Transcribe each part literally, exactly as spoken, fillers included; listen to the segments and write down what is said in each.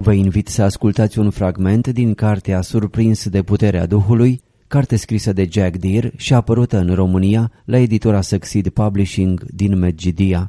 Vă invit să ascultați un fragment din cartea Surprins de puterea Duhului, carte scrisă de Jack Deere și apărută în România la editura Succeed Publishing din Medgidia.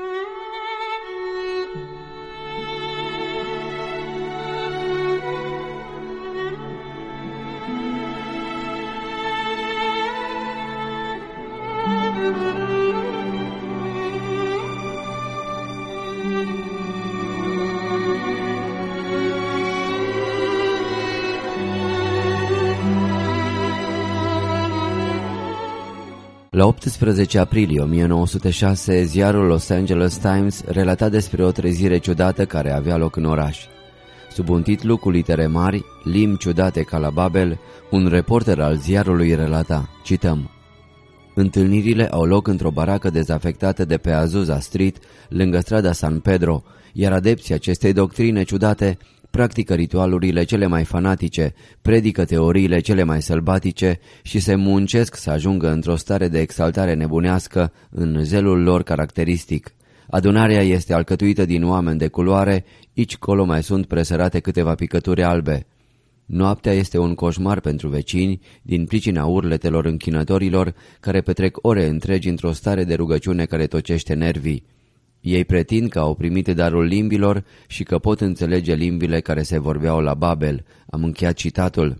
La optsprezece aprilie o mie nouă sute șase, ziarul Los Angeles Times relata despre o trezire ciudată care avea loc în oraș. Sub un titlu cu litere mari, Limbi ciudate ca la Babel, un reporter al ziarului relata, cităm: întâlnirile au loc într-o baracă dezafectată de pe Azusa Street, lângă strada San Pedro, iar adepții acestei doctrine ciudate practică ritualurile cele mai fanatice, predică teoriile cele mai sălbatice și se muncesc să ajungă într-o stare de exaltare nebunească în zelul lor caracteristic. Adunarea este alcătuită din oameni de culoare, aici colo mai sunt presărate câteva picături albe. Noaptea este un coșmar pentru vecini, din pricina urletelor închinătorilor care petrec ore întregi într-o stare de rugăciune care tocește nervii. Ei pretind că au primit darul limbilor și că pot înțelege limbile care se vorbeau la Babel. Am încheiat citatul.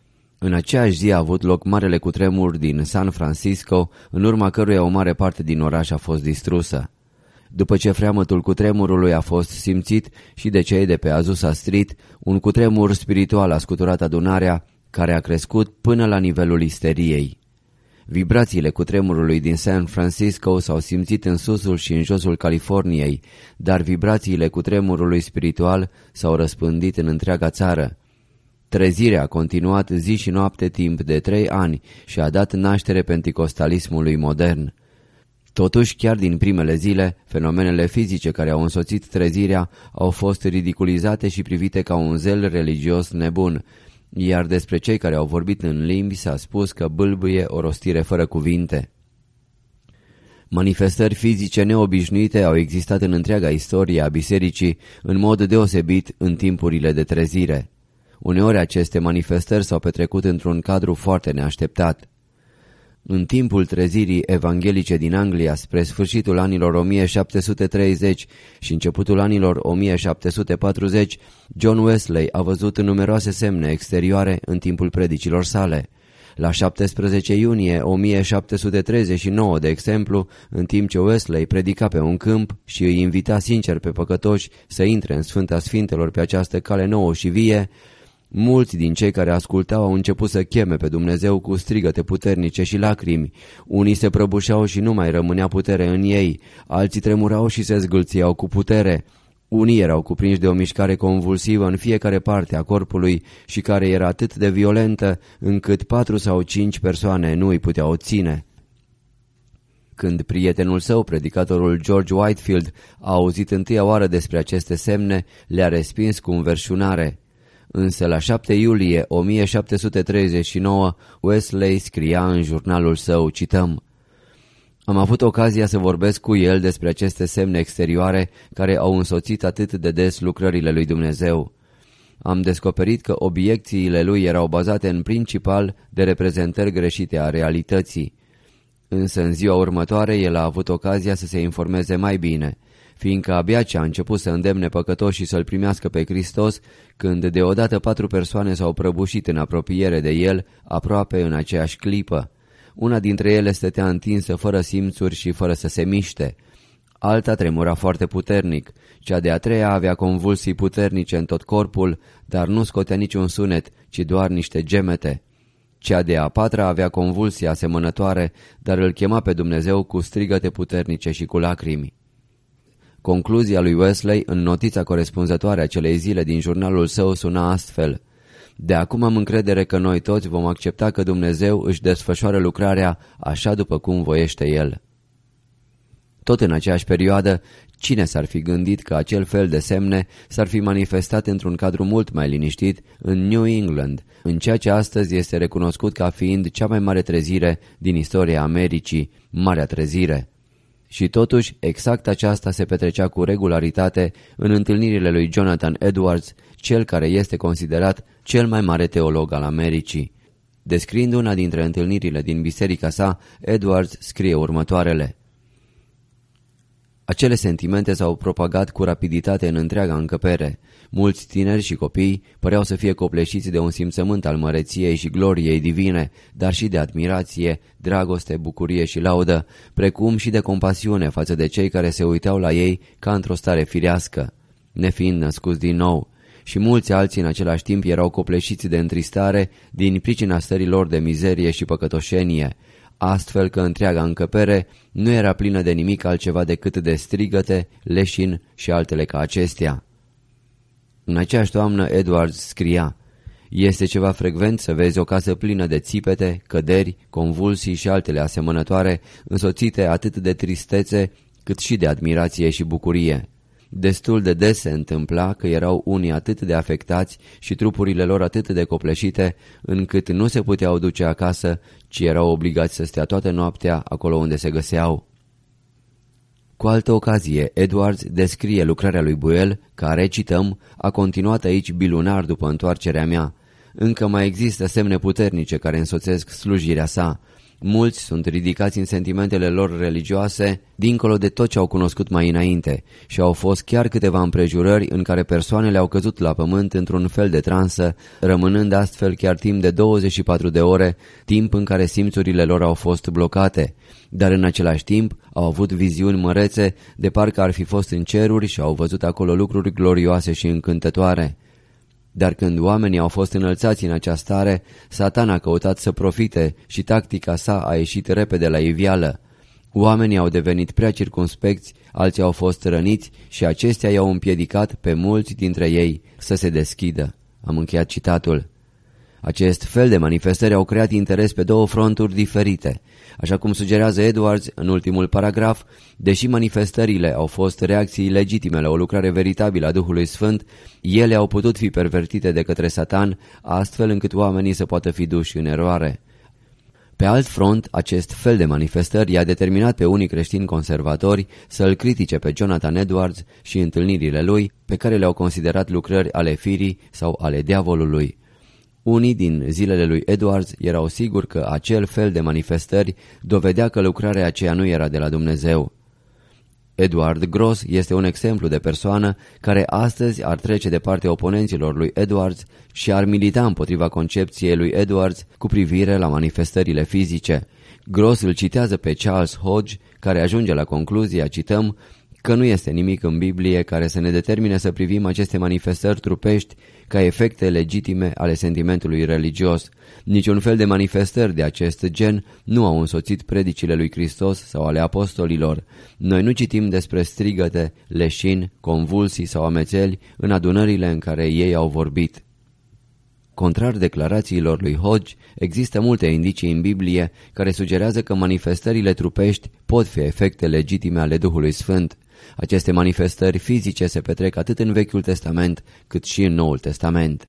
În aceeași zi a avut loc marele cutremur din San Francisco, în urma căruia o mare parte din oraș a fost distrusă. După ce freamătul cutremurului a fost simțit și de cei de pe Azusa Street, un cutremur spiritual a scuturat adunarea, care a crescut până la nivelul isteriei. Vibrațiile cutremurului din San Francisco s-au simțit în susul și în josul Californiei, dar vibrațiile cutremurului spiritual s-au răspândit în întreaga țară. Trezirea a continuat zi și noapte timp de trei ani și a dat naștere penticostalismului modern. Totuși, chiar din primele zile, fenomenele fizice care au însoțit trezirea au fost ridiculizate și privite ca un zel religios nebun, iar despre cei care au vorbit în limbi s-a spus că bâlbâie o rostire fără cuvinte. Manifestări fizice neobișnuite au existat în întreaga istorie a bisericii, în mod deosebit în timpurile de trezire. Uneori aceste manifestări s-au petrecut într-un cadru foarte neașteptat. În timpul trezirii evanghelice din Anglia, spre sfârșitul anilor o mie șapte sute treizeci și începutul anilor o mie șapte sute patruzeci, John Wesley a văzut numeroase semne exterioare în timpul predicilor sale. La șaptesprezece iunie o mie șapte sute treizeci și nouă, de exemplu, în timp ce Wesley predica pe un câmp și îi invita sincer pe păcătoși să intre în Sfânta Sfintelor pe această cale nouă și vie, mulți din cei care ascultau au început să cheme pe Dumnezeu cu strigăte puternice și lacrimi. Unii se prăbușeau și nu mai rămânea putere în ei, alții tremurau și se zgâlțiau cu putere. Unii erau cuprinși de o mișcare convulsivă în fiecare parte a corpului și care era atât de violentă încât patru sau cinci persoane nu îi puteau ține. Când prietenul său, predicatorul George Whitefield, a auzit întâia oară despre aceste semne, le-a respins cu înverșunare. Însă la șapte iulie o mie șapte sute treizeci și nouă, Wesley scria în jurnalul său, cităm: am avut ocazia să vorbesc cu el despre aceste semne exterioare care au însoțit atât de des lucrările lui Dumnezeu. Am descoperit că obiecțiile lui erau bazate în principal de reprezentări greșite a realității. Însă în ziua următoare el a avut ocazia să se informeze mai bine, fiindcă abia ce a început să îndemne păcătoșii să-L primească pe Hristos, când deodată patru persoane s-au prăbușit în apropiere de el, aproape în aceeași clipă. Una dintre ele stătea întinsă fără simțuri și fără să se miște. Alta tremura foarte puternic. Cea de-a treia avea convulsii puternice în tot corpul, dar nu scotea niciun sunet, ci doar niște gemete. Cea de-a patra avea convulsii asemănătoare, dar îl chema pe Dumnezeu cu strigăte puternice și cu lacrimi. Concluzia lui Wesley în notița corespunzătoare acelei zile din jurnalul său suna astfel: de acum am încredere că noi toți vom accepta că Dumnezeu își desfășoară lucrarea așa după cum voiește El. Tot în aceeași perioadă, cine s-ar fi gândit că acel fel de semne s-ar fi manifestat într-un cadru mult mai liniștit în New England, în ceea ce astăzi este recunoscut ca fiind cea mai mare trezire din istoria Americii, Marea Trezire. Și totuși, exact aceasta se petrecea cu regularitate în întâlnirile lui Jonathan Edwards, cel care este considerat cel mai mare teolog al Americii. Descriind una dintre întâlnirile din biserica sa, Edwards scrie următoarele: acele sentimente s-au propagat cu rapiditate în întreaga încăpere. Mulți tineri și copii păreau să fie copleșiți de un simțământ al măreției și gloriei divine, dar și de admirație, dragoste, bucurie și laudă, precum și de compasiune față de cei care se uitau la ei ca într-o stare firească, nefiind născuți din nou. Și mulți alții în același timp erau copleșiți de întristare din pricina stării lor de mizerie și păcătoșenie, astfel că întreaga încăpere nu era plină de nimic altceva decât de strigăte, leșin și altele ca acestea. În aceeași toamnă Edwards scria: este ceva frecvent să vezi o casă plină de țipete, căderi, convulsii și altele asemănătoare, însoțite atât de tristețe cât și de admirație și bucurie. Destul de des se întâmpla că erau unii atât de afectați și trupurile lor atât de copleșite, încât nu se puteau duce acasă, ci erau obligați să stea toată noaptea acolo unde se găseau. Cu altă ocazie, Edwards descrie lucrarea lui Buell, care, cităm, a continuat aici bilunar după întoarcerea mea. Încă mai există semne puternice care însoțesc slujirea sa. Mulți sunt ridicați în sentimentele lor religioase, dincolo de tot ce au cunoscut mai înainte, și au fost chiar câteva împrejurări în care persoanele au căzut la pământ într-un fel de transă, rămânând astfel chiar timp de douăzeci și patru de ore, timp în care simțurile lor au fost blocate. Dar în același timp au avut viziuni mărețe, de parcă ar fi fost în ceruri și au văzut acolo lucruri glorioase și încântătoare. Dar când oamenii au fost înălțați în această stare, Satan a căutat să profite și tactica sa a ieșit repede la iveală. Oamenii au devenit prea circumspecți, alții au fost răniți și acestea i-au împiedicat pe mulți dintre ei să se deschidă. Am încheiat citatul. Acest fel de manifestări au creat interes pe două fronturi diferite. Așa cum sugerează Edwards în ultimul paragraf, deși manifestările au fost reacții legitime la o lucrare veritabilă a Duhului Sfânt, ele au putut fi pervertite de către Satan, astfel încât oamenii să poată fi duși în eroare. Pe alt front, acest fel de manifestări i-a determinat pe unii creștini conservatori să-l critique pe Jonathan Edwards și întâlnirile lui, pe care le-au considerat lucrări ale firii sau ale diavolului. Unii din zilele lui Edwards erau siguri că acel fel de manifestări dovedea că lucrarea aceea nu era de la Dumnezeu. Edward Gross este un exemplu de persoană care astăzi ar trece de partea oponenților lui Edwards și ar milita împotriva concepției lui Edwards cu privire la manifestările fizice. Gross îl citează pe Charles Hodge, care ajunge la concluzia, cităm, că nu este nimic în Biblie care să ne determine să privim aceste manifestări trupești ca efecte legitime ale sentimentului religios. Niciun fel de manifestări de acest gen nu au însoțit predicile lui Hristos sau ale apostolilor. Noi nu citim despre strigăte, leșini, convulsii sau amețeli în adunările în care ei au vorbit. Contrar declarațiilor lui Hodge, există multe indicii în Biblie care sugerează că manifestările trupești pot fi efecte legitime ale Duhului Sfânt. Aceste manifestări fizice se petrec atât în Vechiul Testament cât și în Noul Testament.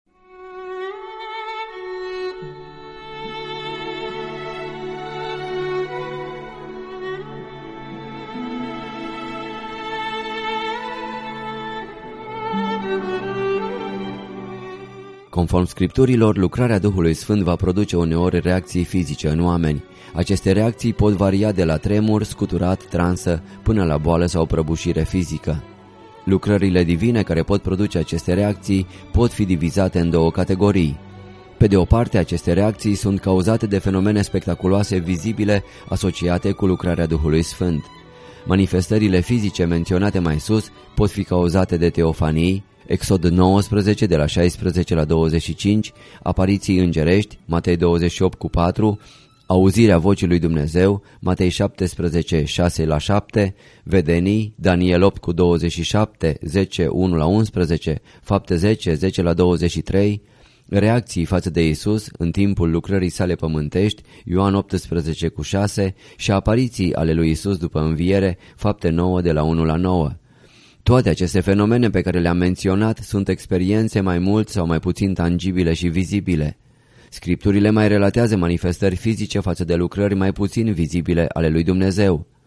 Conform Scripturilor, lucrarea Duhului Sfânt va produce uneori reacții fizice în oameni. Aceste reacții pot varia de la tremur, scuturat, transă, până la boală sau prăbușire fizică. Lucrările divine care pot produce aceste reacții pot fi divizate în două categorii. Pe de o parte, aceste reacții sunt cauzate de fenomene spectaculoase vizibile asociate cu lucrarea Duhului Sfânt. Manifestările fizice menționate mai sus pot fi cauzate de teofanii, Exod nouăsprezece de la șaisprezece la douăzeci și cinci, apariții îngerești, Matei douăzeci și opt cu patru, auzirea vocii lui Dumnezeu, Matei șaptesprezece șase la șapte, vedenii, Daniel opt cu douăzeci și șapte, zece unu la unsprezece, Fapte zece zece la douăzeci și trei, reacții față de Isus în timpul lucrării sale pământești, Ioan optsprezece cu șase, și apariții ale lui Isus după înviere, Fapte nouă de la unu la nouă. Toate aceste fenomene pe care le-am menționat sunt experiențe mai mult sau mai puțin tangibile și vizibile. Scripturile mai relatează manifestări fizice față de lucrări mai puțin vizibile ale lui Dumnezeu.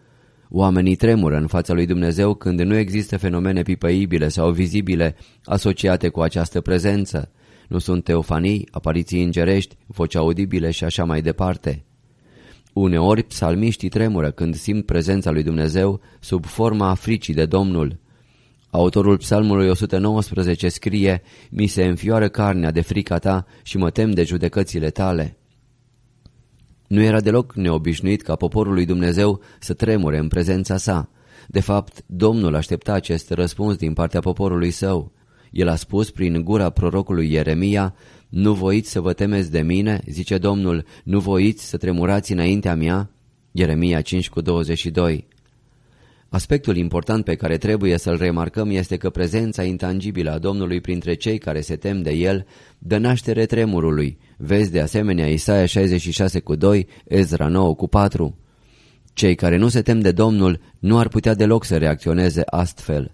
Oamenii tremură în fața lui Dumnezeu când nu există fenomene pipăibile sau vizibile asociate cu această prezență. Nu sunt teofanii, apariții îngerești, voci audibile și așa mai departe. Uneori psalmiștii tremură când simt prezența lui Dumnezeu sub forma fricii de Domnul. Autorul psalmului o sută nouăsprezece scrie: mi se înfioară carnea de frica ta și mă tem de judecățile tale. Nu era deloc neobișnuit ca poporul lui Dumnezeu să tremure în prezența sa. De fapt, Domnul aștepta acest răspuns din partea poporului său. El a spus prin gura prorocului Ieremia: nu voiți să vă temeți de mine, zice Domnul, nu voiți să tremurați înaintea mea? Ieremia cinci cu douăzeci și doi. Aspectul important pe care trebuie să-l remarcăm este că prezența intangibilă a Domnului printre cei care se tem de El dă naștere tremurului. Vezi de asemenea Isaia șaizeci și șase cu doi, Ezra nouă cu patru. Cei care nu se tem de Domnul nu ar putea deloc să reacționeze astfel.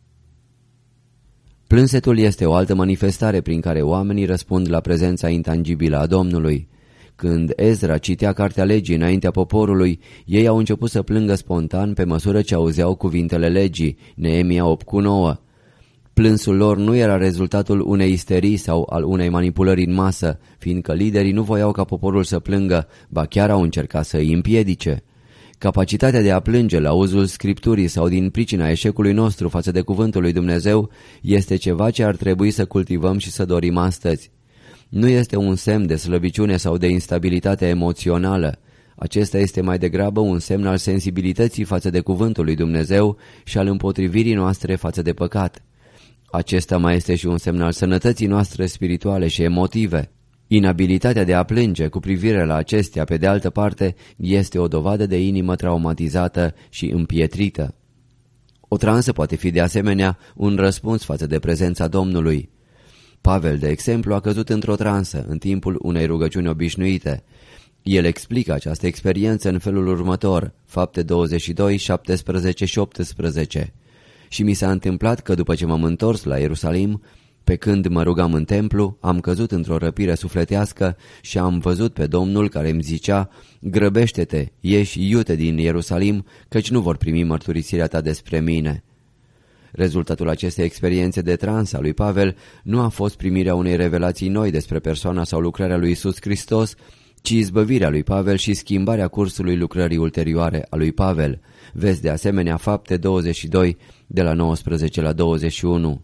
Plânsetul este o altă manifestare prin care oamenii răspund la prezența intangibilă a Domnului. Când Ezra citea cartea legii înaintea poporului, ei au început să plângă spontan pe măsură ce auzeau cuvintele legii, Neemia opt cu nouă. Plânsul lor nu era rezultatul unei isterii sau al unei manipulări în masă, fiindcă liderii nu voiau ca poporul să plângă, ba chiar au încercat să îi împiedice. Capacitatea de a plânge la uzul Scripturii sau din pricina eșecului nostru față de cuvântul lui Dumnezeu este ceva ce ar trebui să cultivăm și să dorim astăzi. Nu este un semn de slăbiciune sau de instabilitate emoțională. Acesta este mai degrabă un semn al sensibilității față de cuvântul lui Dumnezeu și al împotrivirii noastre față de păcat. Acesta mai este și un semn al sănătății noastre spirituale și emotive. Inabilitatea de a plânge cu privire la acestea, pe de altă parte, este o dovadă de inimă traumatizată și împietrită. O transă poate fi de asemenea un răspuns față de prezența Domnului. Pavel, de exemplu, a căzut într-o transă în timpul unei rugăciuni obișnuite. El explică această experiență în felul următor, Fapte douăzeci și doi, șaptesprezece și optsprezece. Și mi s-a întâmplat că după ce m-am întors la Ierusalim, pe când mă rugam în templu, am căzut într-o răpire sufletească și am văzut pe Domnul care îmi zicea: grăbește-te, ieși iute din Ierusalim, căci nu vor primi mărturisirea ta despre mine. Rezultatul acestei experiențe de trans a lui Pavel nu a fost primirea unei revelații noi despre persoana sau lucrarea lui Iisus Hristos, ci izbăvirea lui Pavel și schimbarea cursului lucrării ulterioare a lui Pavel. Vezi de asemenea Fapte douăzeci și doi, de la nouăsprezece la douăzeci și unu.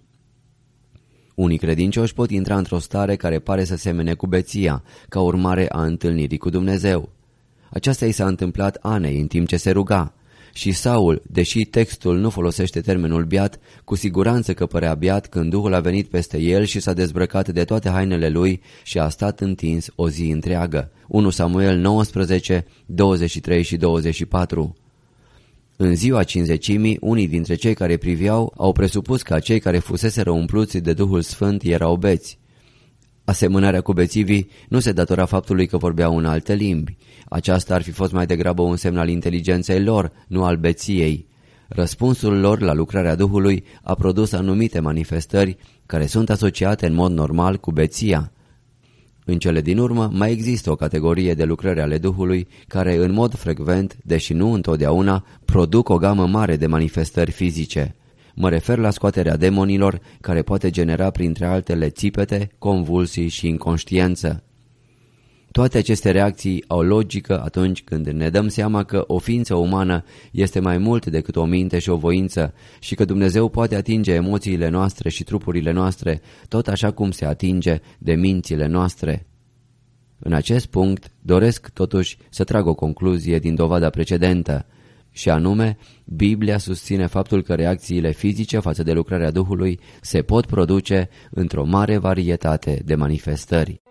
Unii credincioși pot intra într-o stare care pare să semene cu beția, ca urmare a întâlnirii cu Dumnezeu. Aceasta i s-a întâmplat Anei în timp ce se ruga. Și Saul, deși textul nu folosește termenul biat, cu siguranță că părea biat când Duhul a venit peste el și s-a dezbrăcat de toate hainele lui și a stat întins o zi întreagă. unu Samuel nouăsprezece, douăzeci și trei și douăzeci și patru. În ziua cinzecimii, unii dintre cei care priveau au presupus că cei care fuseseră umpluți de Duhul Sfânt erau beți. Asemănarea cu bețivii nu se datora faptului că vorbeau în alte limbi. Aceasta ar fi fost mai degrabă un semn al inteligenței lor, nu al beției. Răspunsul lor la lucrarea Duhului a produs anumite manifestări care sunt asociate în mod normal cu beția. În cele din urmă mai există o categorie de lucrări ale Duhului care în mod frecvent, deși nu întotdeauna, produc o gamă mare de manifestări fizice. Mă refer la scoaterea demonilor, care poate genera printre altele țipete, convulsii și inconștiență. Toate aceste reacții au logică atunci când ne dăm seama că o ființă umană este mai mult decât o minte și o voință și că Dumnezeu poate atinge emoțiile noastre și trupurile noastre, tot așa cum se atinge de mințile noastre. În acest punct doresc totuși să trag o concluzie din dovada precedentă, și anume, Biblia susține faptul că reacțiile fizice față de lucrarea Duhului se pot produce într-o mare varietate de manifestări.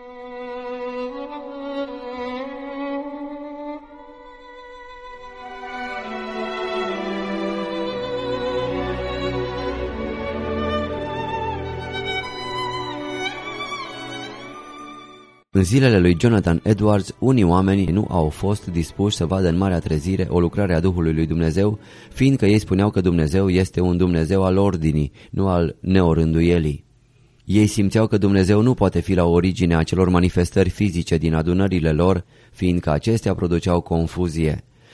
În zilele lui Jonathan Edwards, unii oameni nu au fost dispuși să vadă în Marea Trezire o lucrare a Duhului lui Dumnezeu, fiindcă ei spuneau că Dumnezeu este un Dumnezeu al ordinii, nu al neorânduielii. Ei simțeau că Dumnezeu nu poate fi la originea acelor manifestări fizice din adunările lor, fiindcă acestea produceau confuzie.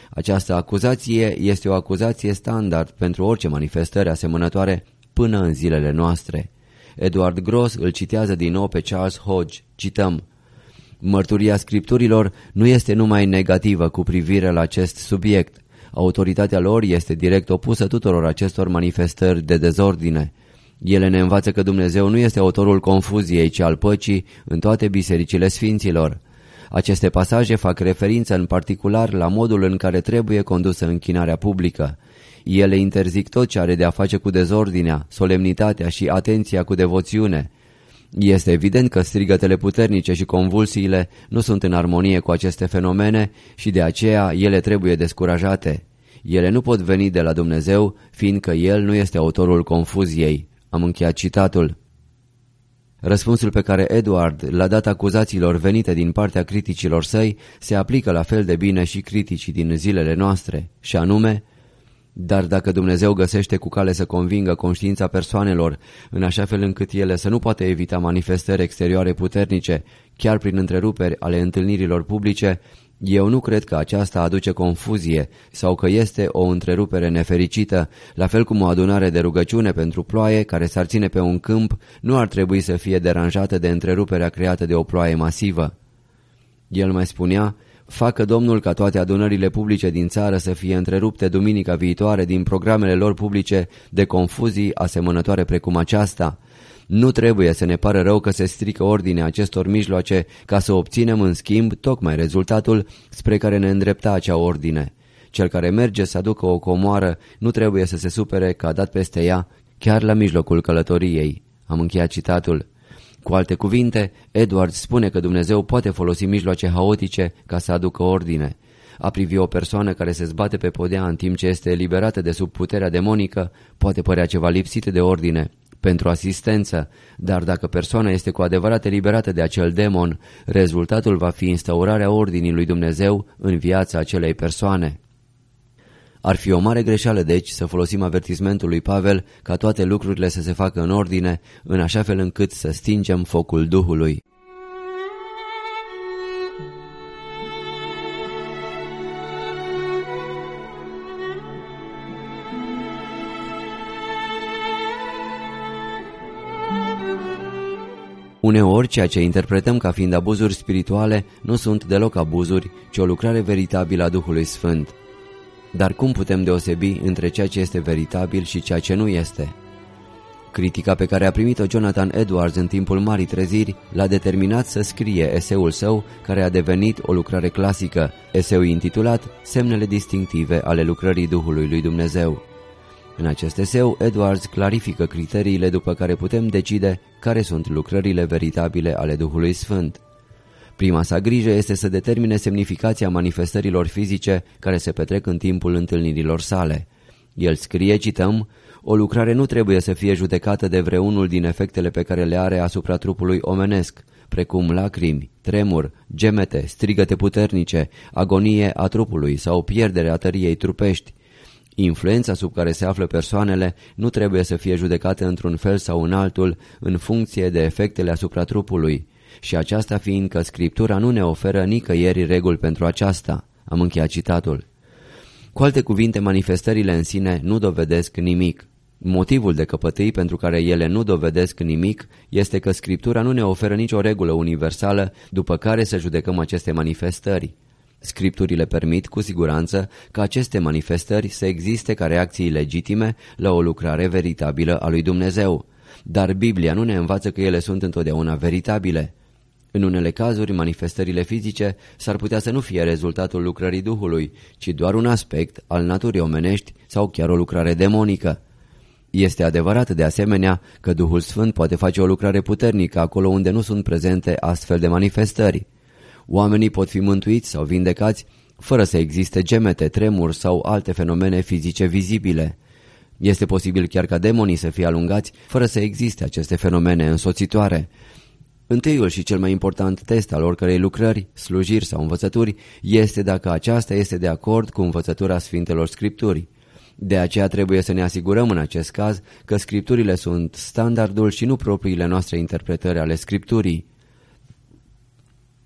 Această acuzație este o acuzație standard pentru orice manifestări asemănătoare până în zilele noastre. Edward Gross îl citează din nou pe Charles Hodge. Cităm: mărturia Scripturilor nu este numai negativă cu privire la acest subiect. Autoritatea lor este direct opusă tuturor acestor manifestări de dezordine. Ele ne învață că Dumnezeu nu este autorul confuziei, ci al păcii în toate bisericile sfinților. Aceste pasaje fac referință în particular la modul în care trebuie condusă închinarea publică. Ele interzic tot ce are de a face cu dezordinea, solemnitatea și atenția cu devoțiune. Este evident că strigătele puternice și convulsiile nu sunt în armonie cu aceste fenomene și de aceea ele trebuie descurajate. Ele nu pot veni de la Dumnezeu, fiindcă El nu este autorul confuziei. Am încheiat citatul. Răspunsul pe care Edward l-a dat acuzațiilor venite din partea criticilor săi se aplică la fel de bine și criticii din zilele noastre, și anume: dar dacă Dumnezeu găsește cu cale să convingă conștiința persoanelor în așa fel încât ele să nu poată evita manifestări exterioare puternice, chiar prin întreruperi ale întâlnirilor publice, eu nu cred că aceasta aduce confuzie sau că este o întrerupere nefericită, la fel cum o adunare de rugăciune pentru ploaie care s-ar ține pe un câmp nu ar trebui să fie deranjată de întreruperea creată de o ploaie masivă. El mai spunea: facă Domnul ca toate adunările publice din țară să fie întrerupte duminica viitoare din programele lor publice de confuzii asemănătoare precum aceasta. Nu trebuie să ne pară rău că se strică ordinea acestor mijloace ca să obținem în schimb tocmai rezultatul spre care ne îndrepta acea ordine. Cel care merge să aducă o comoară nu trebuie să se supere că a dat peste ea chiar la mijlocul călătoriei. Am încheiat citatul. Cu alte cuvinte, Edward spune că Dumnezeu poate folosi mijloace haotice ca să aducă ordine. A privi o persoană care se zbate pe podea în timp ce este eliberată de sub puterea demonică poate părea ceva lipsit de ordine pentru asistență, dar dacă persoana este cu adevărat eliberată de acel demon, rezultatul va fi instaurarea ordinii lui Dumnezeu în viața acelei persoane. Ar fi o mare greșeală, deci, să folosim avertismentul lui Pavel ca toate lucrurile să se facă în ordine, în așa fel încât să stingem focul Duhului. Uneori, ceea ce interpretăm ca fiind abuzuri spirituale nu sunt deloc abuzuri, ci o lucrare veritabilă a Duhului Sfânt. Dar cum putem deosebi între ceea ce este veritabil și ceea ce nu este? Critica pe care a primit-o Jonathan Edwards în timpul Marii Treziri l-a determinat să scrie eseul său, care a devenit o lucrare clasică, eseu intitulat Semnele distinctive ale lucrării Duhului lui Dumnezeu. În acest eseu, Edwards clarifică criteriile după care putem decide care sunt lucrările veritabile ale Duhului Sfânt. Prima sa grijă este să determine semnificația manifestărilor fizice care se petrec în timpul întâlnirilor sale. El scrie, cităm: o lucrare nu trebuie să fie judecată de vreunul din efectele pe care le are asupra trupului omenesc, precum lacrimi, tremur, gemete, strigăte puternice, agonie a trupului sau pierderea tăriei trupești. Influența sub care se află persoanele nu trebuie să fie judecată într-un fel sau în altul în funcție de efectele asupra trupului, și aceasta fiindcă Scriptura nu ne oferă nicăieri reguli pentru aceasta. Am încheiat citatul. Cu alte cuvinte, manifestările în sine nu dovedesc nimic. Motivul de căpătâi pentru care ele nu dovedesc nimic este că Scriptura nu ne oferă nicio regulă universală după care să judecăm aceste manifestări. Scripturile permit cu siguranță ca aceste manifestări să existe ca reacții legitime la o lucrare veritabilă a lui Dumnezeu, dar Biblia nu ne învață că ele sunt întotdeauna veritabile. În unele cazuri, manifestările fizice s-ar putea să nu fie rezultatul lucrării Duhului, ci doar un aspect al naturii omenești sau chiar o lucrare demonică. Este adevărat de asemenea că Duhul Sfânt poate face o lucrare puternică acolo unde nu sunt prezente astfel de manifestări. Oamenii pot fi mântuiți sau vindecați fără să existe gemete, tremuri sau alte fenomene fizice vizibile. Este posibil chiar ca demonii să fie alungați fără să existe aceste fenomene însoțitoare. Întâiul și cel mai important test al oricărei lucrări, slujiri sau învățături este dacă aceasta este de acord cu învățătura Sfintelor Scripturi. De aceea trebuie să ne asigurăm în acest caz că Scripturile sunt standardul și nu propriile noastre interpretări ale Scripturii.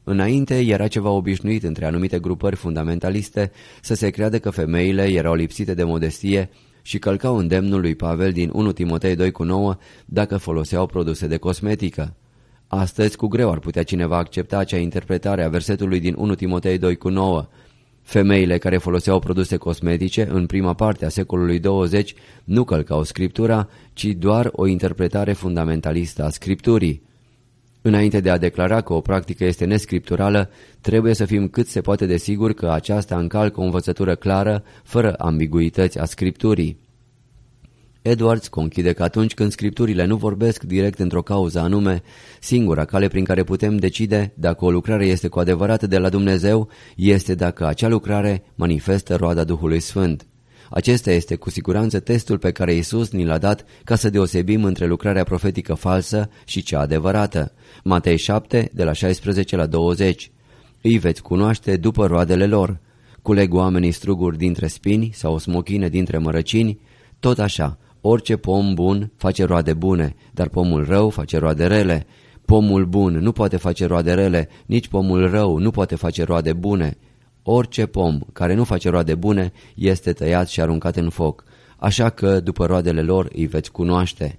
Înainte era ceva obișnuit între anumite grupări fundamentaliste să se creadă că femeile erau lipsite de modestie și călcau îndemnul lui Pavel din unu Timotei doi cu nouă dacă foloseau produse de cosmetică. Astăzi cu greu ar putea cineva accepta acea interpretare a versetului din unu Timotei doi cu nouă. Femeile care foloseau produse cosmetice în prima parte a secolului douăzeci nu călcau Scriptura, ci doar o interpretare fundamentalistă a Scripturii. Înainte de a declara că o practică este nescripturală, trebuie să fim cât se poate de siguri că aceasta încalcă o învățătură clară, fără ambiguități a Scripturii. Edwards conchide că atunci când Scripturile nu vorbesc direct într-o cauză anume, singura cale prin care putem decide dacă o lucrare este cu adevărat de la Dumnezeu este dacă acea lucrare manifestă roada Duhului Sfânt. Acesta este cu siguranță testul pe care Iisus ni l-a dat ca să deosebim între lucrarea profetică falsă și cea adevărată. Matei șapte, de la șaisprezece la douăzeci. Îi veți cunoaște după roadele lor. Culeg oamenii struguri dintre spini sau smochine dintre mărăcini? Tot așa, orice pom bun face roade bune, dar pomul rău face roade rele. Pomul bun nu poate face roade rele, nici pomul rău nu poate face roade bune. Orice pom care nu face roade bune este tăiat și aruncat în foc, așa că după roadele lor îi veți cunoaște.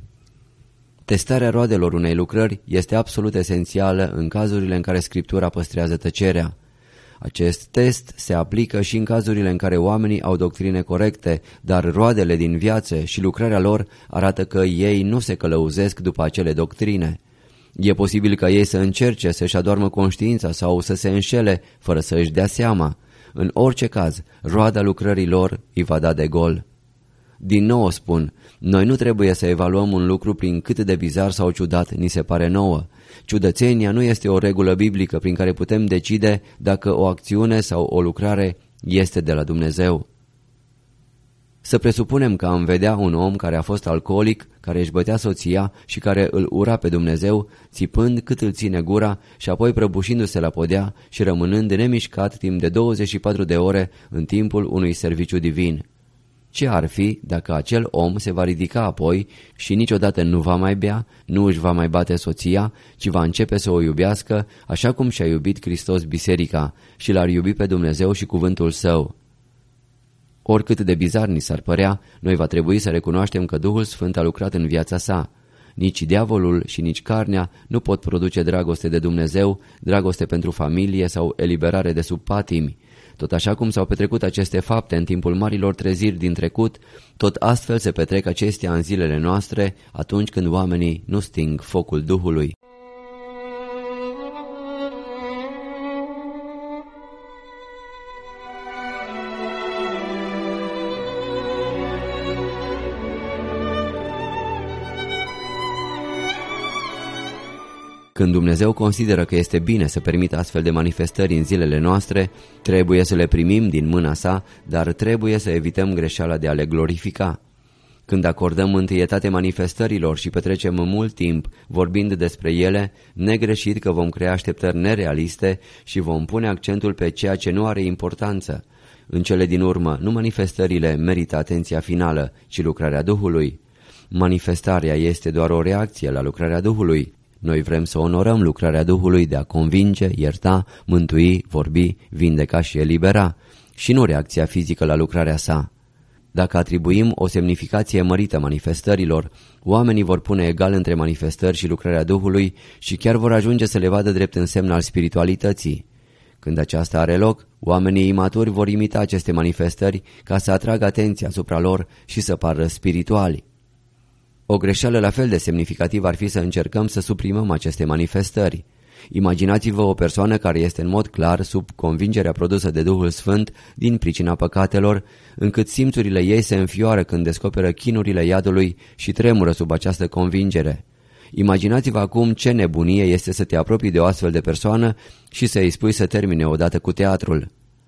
Testarea roadelor unei lucrări este absolut esențială în cazurile în care Scriptura păstrează tăcerea. Acest test se aplică și în cazurile în care oamenii au doctrine corecte, dar roadele din viață și lucrarea lor arată că ei nu se călăuzesc după acele doctrine. E posibil ca ei să încerce să-și adoarmă conștiința sau să se înșele fără să își dea seama. În orice caz, roada lucrării lor îi va da de gol. Din nou spun, noi nu trebuie să evaluăm un lucru prin cât de bizar sau ciudat ni se pare nouă. Ciudățenia nu este o regulă biblică prin care putem decide dacă o acțiune sau o lucrare este de la Dumnezeu. Să presupunem că am vedea un om care a fost alcoolic, care își bătea soția și care îl ura pe Dumnezeu, țipând cât îl ține gura și apoi prăbușindu-se la podea și rămânând nemișcat timp de douăzeci și patru de ore în timpul unui serviciu divin. Ce ar fi dacă acel om se va ridica apoi și niciodată nu va mai bea, nu își va mai bate soția, ci va începe să o iubească așa cum și-a iubit Hristos biserica și l-ar iubi pe Dumnezeu și cuvântul său? Oricât de bizar ni s-ar părea, noi va trebui să recunoaștem că Duhul Sfânt a lucrat în viața sa. Nici diavolul și nici carnea nu pot produce dragoste de Dumnezeu, dragoste pentru familie sau eliberare de sub patimi. Tot așa cum s-au petrecut aceste fapte în timpul marilor treziri din trecut, tot astfel se petrec acestea în zilele noastre, atunci când oamenii nu sting focul Duhului. Când Dumnezeu consideră că este bine să permită astfel de manifestări în zilele noastre, trebuie să le primim din mâna sa, dar trebuie să evităm greșeala de a le glorifica. Când acordăm întâietate manifestărilor și petrecem mult timp vorbind despre ele, negreșit că vom crea așteptări nerealiste și vom pune accentul pe ceea ce nu are importanță. În cele din urmă, nu manifestările merită atenția finală, ci lucrarea Duhului. Manifestarea este doar o reacție la lucrarea Duhului. Noi vrem să onorăm lucrarea Duhului de a convinge, ierta, mântui, vorbi, vindeca și elibera, și nu reacția fizică la lucrarea sa. Dacă atribuim o semnificație mărită manifestărilor, oamenii vor pune egal între manifestări și lucrarea Duhului și chiar vor ajunge să le vadă drept însemn al spiritualității. Când aceasta are loc, oamenii imaturi vor imita aceste manifestări ca să atragă atenția asupra lor și să pară spirituali. O greșeală la fel de semnificativă ar fi să încercăm să suprimăm aceste manifestări. Imaginați-vă o persoană care este în mod clar sub convingerea produsă de Duhul Sfânt din pricina păcatelor, încât simțurile ei se înfioară când descoperă chinurile iadului și tremură sub această convingere. Imaginați-vă acum ce nebunie este să te apropii de o astfel de persoană și să îi spui să termine odată cu teatrul.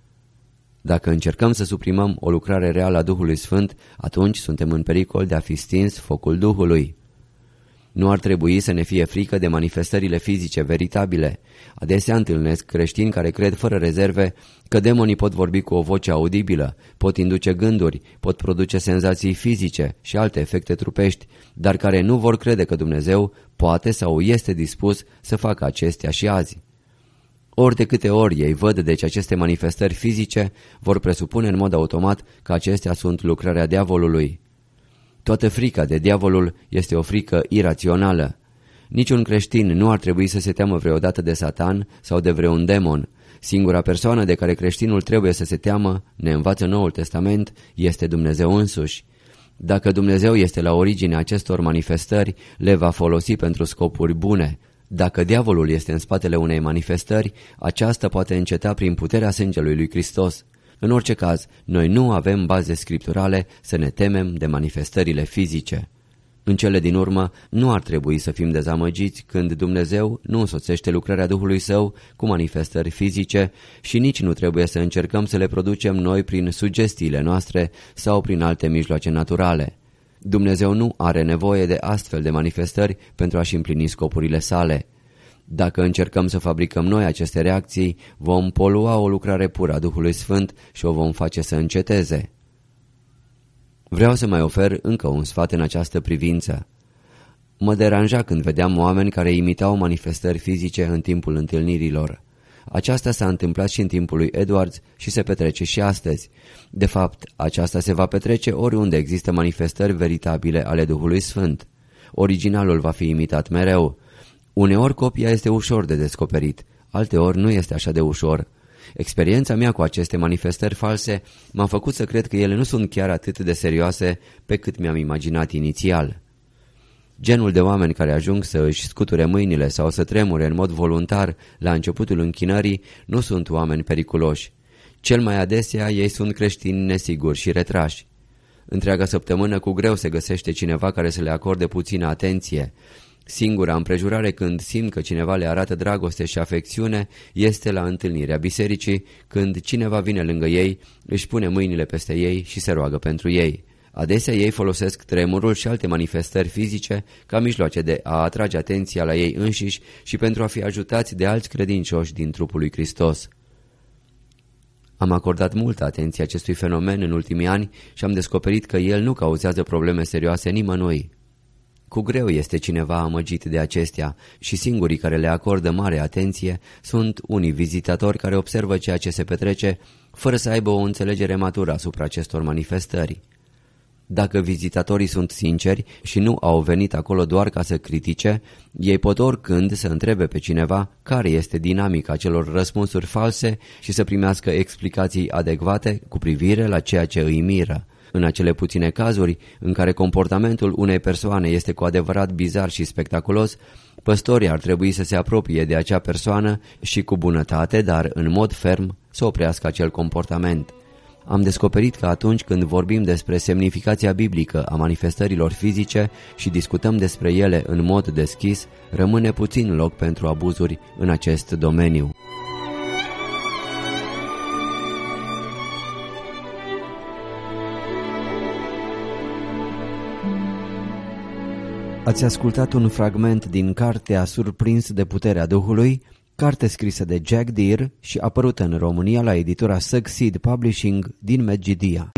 Dacă încercăm să suprimăm o lucrare reală a Duhului Sfânt, atunci suntem în pericol de a fi stins focul Duhului. Nu ar trebui să ne fie frică de manifestările fizice veritabile. Adesea întâlnesc creștini care cred fără rezerve că demonii pot vorbi cu o voce audibilă, pot induce gânduri, pot produce senzații fizice și alte efecte trupești, dar care nu vor crede că Dumnezeu poate sau este dispus să facă acestea și azi. Ori de câte ori ei văd deci aceste manifestări fizice, vor presupune în mod automat că acestea sunt lucrarea diavolului. Toată frica de diavolul este o frică irațională. Niciun creștin nu ar trebui să se teamă vreodată de Satan sau de vreun demon. Singura persoană de care creștinul trebuie să se teamă, ne învață Noul Testament, este Dumnezeu însuși. Dacă Dumnezeu este la originea acestor manifestări, le va folosi pentru scopuri bune. Dacă diavolul este în spatele unei manifestări, aceasta poate înceta prin puterea sângelui lui Hristos. În orice caz, noi nu avem baze scripturale să ne temem de manifestările fizice. În cele din urmă, nu ar trebui să fim dezamăgiți când Dumnezeu nu însoțește lucrarea Duhului Său cu manifestări fizice și nici nu trebuie să încercăm să le producem noi prin sugestiile noastre sau prin alte mijloace naturale. Dumnezeu nu are nevoie de astfel de manifestări pentru a-și împlini scopurile sale. Dacă încercăm să fabricăm noi aceste reacții, vom polua o lucrare pură a Duhului Sfânt și o vom face să înceteze. Vreau să mai ofer încă un sfat în această privință. Mă deranja când vedeam oameni care imitau manifestări fizice în timpul întâlnirilor. Aceasta s-a întâmplat și în timpul lui Edwards și se petrece și astăzi. De fapt, aceasta se va petrece oriunde există manifestări veritabile ale Duhului Sfânt. Originalul va fi imitat mereu. Uneori copia este ușor de descoperit, alteori nu este așa de ușor. Experiența mea cu aceste manifestări false m-a făcut să cred că ele nu sunt chiar atât de serioase pe cât mi-am imaginat inițial. Genul de oameni care ajung să își scuture mâinile sau să tremure în mod voluntar la începutul închinării nu sunt oameni periculoși. Cel mai adesea ei sunt creștini nesiguri și retrași. Întreaga săptămână cu greu se găsește cineva care să le acorde puțină atenție. Singura împrejurare când simt că cineva le arată dragoste și afecțiune este la întâlnirea bisericii, când cineva vine lângă ei, își pune mâinile peste ei și se roagă pentru ei. Adesea ei folosesc tremurul și alte manifestări fizice ca mijloace de a atrage atenția la ei înșiși și pentru a fi ajutați de alți credincioși din trupul lui Hristos. Am acordat multă atenție acestui fenomen în ultimii ani și am descoperit că el nu cauzează probleme serioase nimănui. Cu greu este cineva amăgit de acestea și singurii care le acordă mare atenție sunt unii vizitatori care observă ceea ce se petrece fără să aibă o înțelegere matură asupra acestor manifestări. Dacă vizitatorii sunt sinceri și nu au venit acolo doar ca să critique, ei pot oricând să întrebe pe cineva care este dinamica celor răspunsuri false și să primească explicații adecvate cu privire la ceea ce îi miră. În acele puține cazuri în care comportamentul unei persoane este cu adevărat bizar și spectaculos, păstorii ar trebui să se apropie de acea persoană și cu bunătate, dar în mod ferm, să oprească acel comportament. Am descoperit că atunci când vorbim despre semnificația biblică a manifestărilor fizice și discutăm despre ele în mod deschis, rămâne puțin loc pentru abuzuri în acest domeniu. Ați ascultat un fragment din cartea Surprins de puterea Duhului, carte scrisă de Jack Deere și apărută în România la editura Succeed Publishing din Medgidia.